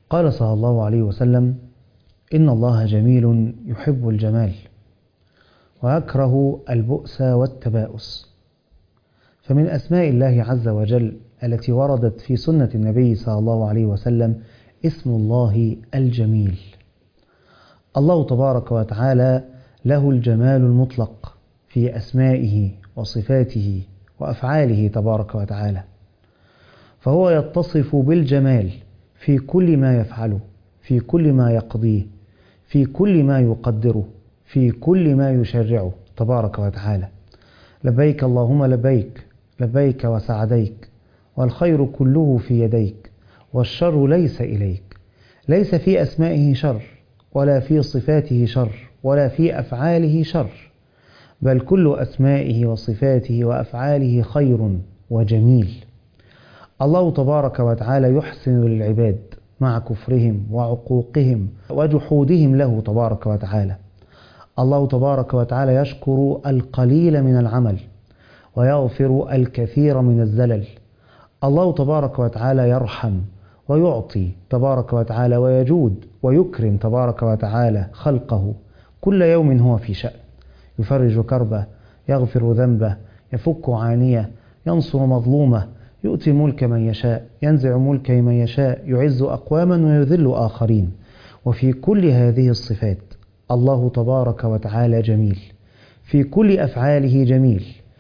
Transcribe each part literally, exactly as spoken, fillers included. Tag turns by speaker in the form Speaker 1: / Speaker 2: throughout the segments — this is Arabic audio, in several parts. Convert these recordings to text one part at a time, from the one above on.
Speaker 1: قال صلى الله عليه وسلم: إن الله جميل يحب الجمال ويكره البؤس والتباؤس. فمن أسماء الله عز وجل التي وردت في سنة النبي صلى الله عليه وسلم اسم الله الجميل. الله تبارك وتعالى له الجمال المطلق في أسمائه وصفاته وأفعاله تبارك وتعالى، فهو يتصف بالجمال في كل ما يفعله، في كل ما يقضيه، في كل ما يقدره، في كل ما يشرعه تبارك وتعالى. لبيك اللهم لبيك، لبيك وسعديك، والخير كله في يديك، والشر ليس إليك. ليس في أسمائه شر، ولا في صفاته شر، ولا في أفعاله شر، بل كل أسمائه وصفاته وأفعاله خير وجميل. الله تبارك وتعالى يحسن للعباد مع كفرهم وعقوقهم وجحودهم له تبارك وتعالى. الله تبارك وتعالى يشكر القليل من العمل ويغفر الكثير من الزلل. الله تبارك وتعالى يرحم ويعطي تبارك وتعالى ويجود ويكرم تبارك وتعالى خلقه. كل يوم هو في شأن، يفرج كربه، يغفر ذنبه، يفك عانيه، ينصر مظلومه، يؤتي ملك من يشاء، ينزع ملك من يشاء، يعز أقواما ويذل آخرين. وفي كل هذه الصفات الله تبارك وتعالى جميل، في كل أفعاله جميل،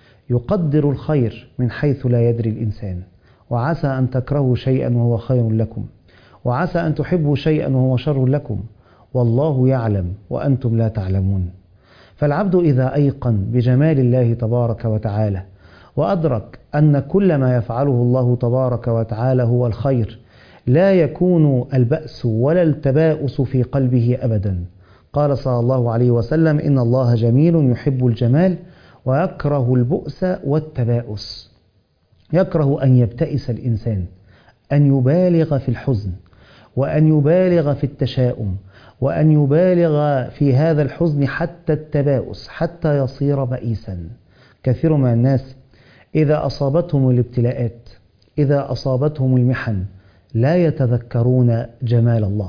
Speaker 1: يقدر الخير من حيث لا يدري الإنسان. وعسى أن تكرهوا شيئا وهو خير لكم، وعسى أن تحبوا شيئا وهو شر لكم، والله يعلم وأنتم لا تعلمون. فالعبد إذا أيقن بجمال الله تبارك وتعالى وأدرك أن كل ما يفعله الله تبارك وتعالى هو الخير، لا يكون البأس ولا التباؤس في قلبه أبدا. قال صلى الله عليه وسلم: إن الله جميل يحب الجمال ويكره البؤس والتباؤس. يكره أن يبتئس الإنسان، أن يبالغ في الحزن، وأن يبالغ في التشاؤم، وأن يبالغ في هذا الحزن حتى التباؤس، حتى يصير بئيسا. كثير من الناس إذا أصابتهم الابتلاءات، إذا أصابتهم المحن، لا يتذكرون جمال الله،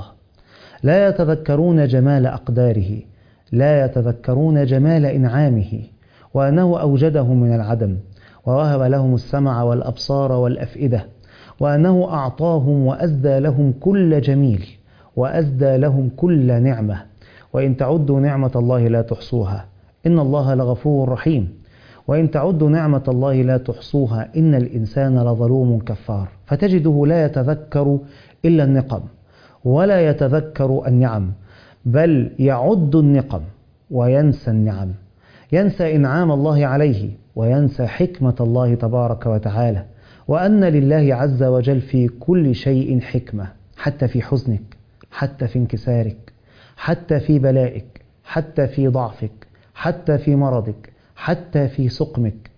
Speaker 1: لا يتذكرون جمال أقداره، لا يتذكرون جمال إنعامه، وأنه أوجدهم من العدم، ووهب لهم السمع والأبصار والأفئدة، وأنه أعطاهم وأزدى لهم كل جميل، وأزدى لهم كل نعمة. وإن تعدوا نعمة الله لا تحصوها، إن الله لغفور رحيم. وإن تعدوا نعمة الله لا تحصوها، إن الإنسان لظلوم كفار. فتجده لا يتذكر إلا النقم، ولا يتذكر النعم، بل يعد النقم وينسى النعم، ينسى إنعام الله عليه، وينسى حكمة الله تبارك وتعالى، وأن لله عز وجل في كل شيء حكمة، حتى في حزنك، حتى في انكسارك، حتى في بلائك، حتى في ضعفك، حتى في مرضك، حتى في سقمك.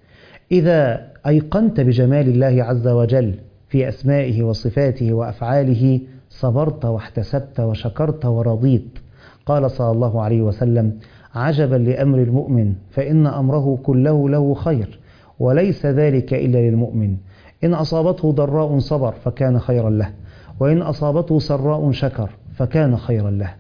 Speaker 1: إذا أيقنت بجمال الله عز وجل في أسمائه وصفاته وأفعاله، صبرت واحتسبت وشكرت ورضيت. قال صلى الله عليه وسلم: عجبا لأمر المؤمن، فإن أمره كله له خير، وليس ذلك إلا للمؤمن. إن أصابته ضراء صبر فكان خيرا له، وإن أصابته سراء شكر فكان خيرا له.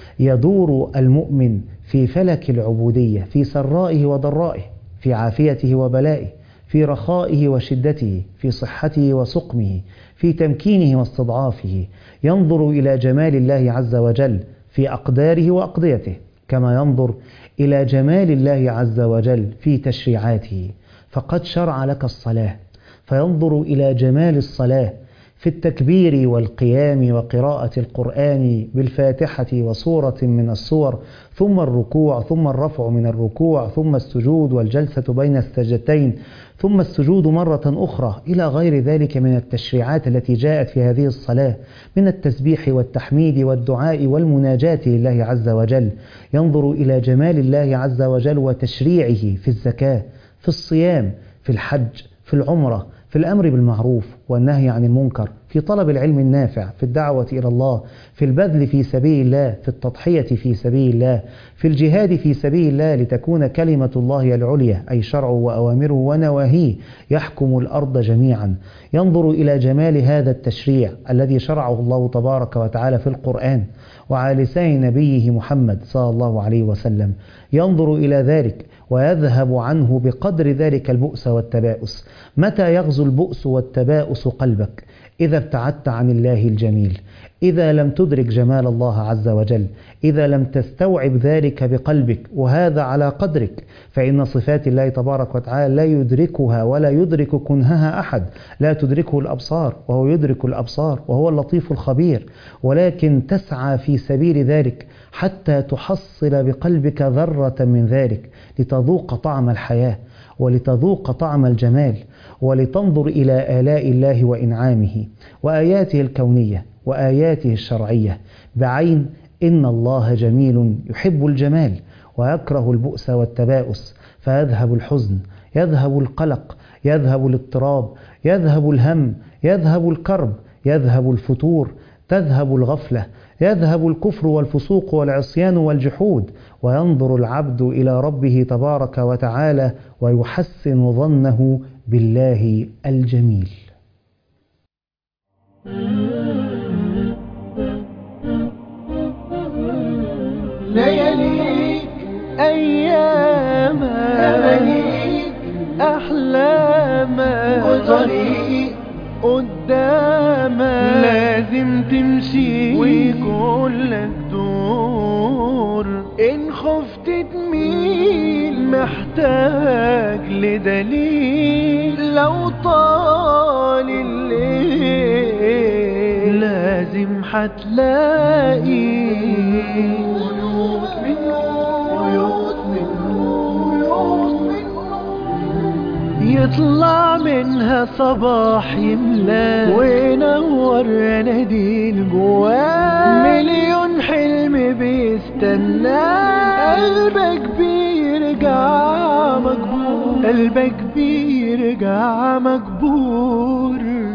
Speaker 1: يدور المؤمن في فلك العبودية، في سرائه وضرائه، في عافيته وبلائه، في رخائه وشدته، في صحته وسقمه، في تمكينه واستضعافه. ينظر إلى جمال الله عز وجل في أقداره وأقضيته، كما ينظر إلى جمال الله عز وجل في تشريعاته. فقد شرع لك الصلاة، فينظر إلى جمال الصلاة في التكبير والقيام وقراءة القرآن بالفاتحة وسورة من السور، ثم الركوع، ثم الرفع من الركوع، ثم السجود والجلسة بين السجدتين، ثم السجود مرة أخرى، إلى غير ذلك من التشريعات التي جاءت في هذه الصلاة من التسبيح والتحميد والدعاء والمناجاة لله عز وجل. ينظر إلى جمال الله عز وجل وتشريعه في الزكاة، في الصيام، في الحج، في العمرة، في الأمر بالمعروف والنهي عن المنكر، في طلب العلم النافع، في الدعوة إلى الله، في البذل في سبيل الله، في التضحية في سبيل الله، في الجهاد في سبيل الله لتكون كلمة الله العليا، أي شرعه وأوامره ونواهيه يحكم الأرض جميعا. ينظر إلى جمال هذا التشريع الذي شرعه الله تبارك وتعالى في القرآن وعلى لسان نبيه محمد صلى الله عليه وسلم، ينظر إلى ذلك ويذهب عنه بقدر ذلك البؤس والتباؤس. متى يغزو البؤس والتباؤس قلبك؟ إذا ابتعدت عن الله الجميل، إذا لم تدرك جمال الله عز وجل، إذا لم تستوعب ذلك بقلبك، وهذا على قدرك، فإن صفات الله تبارك وتعالى لا يدركها ولا يدرك كنهها أحد، لا تدركه الأبصار وهو يدرك الأبصار وهو اللطيف الخبير، ولكن تسعى في سبيل ذلك حتى تحصل بقلبك ذرة من ذلك لتذوق طعم الحياة ولتذوق طعم الجمال، ولتنظر إلى آلاء الله وإنعامه وآياته الكونية وآياته الشرعية بعين إن الله جميل يحب الجمال ويكره البؤس والتباؤس، فيذهب الحزن، يذهب القلق، يذهب الاضطراب، يذهب الهم، يذهب الكرب، يذهب الفتور، تذهب الغفلة، يذهب الكفر والفسوق والعصيان والجحود، وينظر العبد إلى ربه تبارك وتعالى ويحسن ظنه بالله الجميل.
Speaker 2: لياليك أياما أمانيك أحلاما وطريق قداما لازم تمشي ويكون لك دور. إن خفت تميل محتاج لدليل، لو طال الليل لازم حتلاقي بيوت من نور، بيوت من نور، بيوت من نور يطلع منها صباح يملا وينور اناديل جواه. مليون حلم بيستنى قلبك بيرجع مجبور، قلبك بيرجع مجبور.